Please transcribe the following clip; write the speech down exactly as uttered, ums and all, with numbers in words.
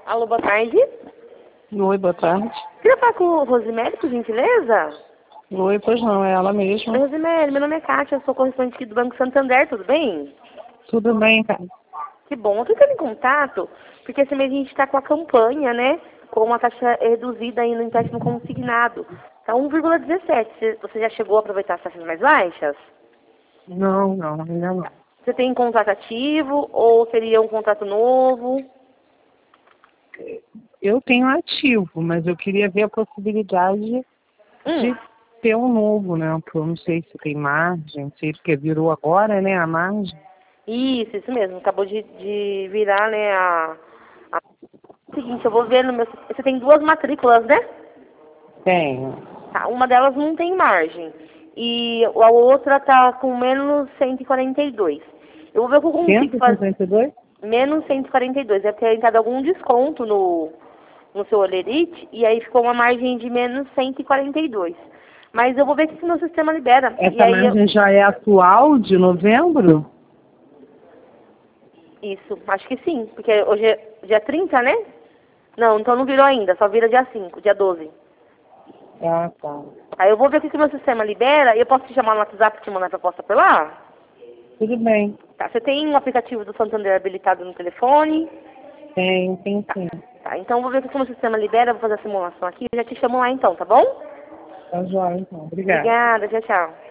Alô, boa tarde. Oi, boa tarde. Queria falar com o Rosemary, por gentileza? Oi, pois não, é ela Oi, mesma. Rosemary, meu nome é Kátia, eu sou correspondente aqui do Banco Santander, tudo bem? Tudo bem, cara? Que bom. Eu tô entrando em contato, porque esse mês a gente está com a campanha, né? Com uma taxa reduzida aí no empréstimo consignado. Tá um vírgula dezessete. Você você já chegou a aproveitar as taxas mais baixas? Não, não, ainda não. Você tem contrato ativo ou seria um contrato novo? Eu tenho ativo, mas eu queria ver a possibilidade Hum, de ter um novo, né? Porque eu não sei se tem margem, não sei porque virou agora, né, a margem. isso, isso mesmo. Acabou de, de virar, né, a, a... Seguinte, eu vou ver no meu... Você tem duas matrículas, né? Tenho. Tá, uma delas não tem margem. E a outra tá com menos cento e quarenta e dois. Eu vou ver o que eu consigo cento e fazer. cinquenta e dois? Menos cento e quarenta e dois. Deve ter entrado algum desconto no, no seu Olerite. E aí ficou uma margem de menos cento e quarenta e dois. Mas eu vou ver se o meu sistema libera. E Essa aí eu... margem já é atual, de novembro? Isso, acho que sim. Porque hoje é dia trinta, né? Não, então não virou ainda. Só vira dia cinco, dia doze. Ah, tá. Aí eu vou ver o que que o meu sistema libera. E eu posso te chamar no WhatsApp e te mandar a proposta por lá? Tudo bem. Tá, você tem um aplicativo do Santander habilitado no telefone? Tem, tem Tá, sim. tá, então eu vou ver o que o meu sistema libera, vou fazer a simulação aqui e já te chamo lá então, tá bom? Tá joia, então. Obrigada. Obrigada, tchau, tchau.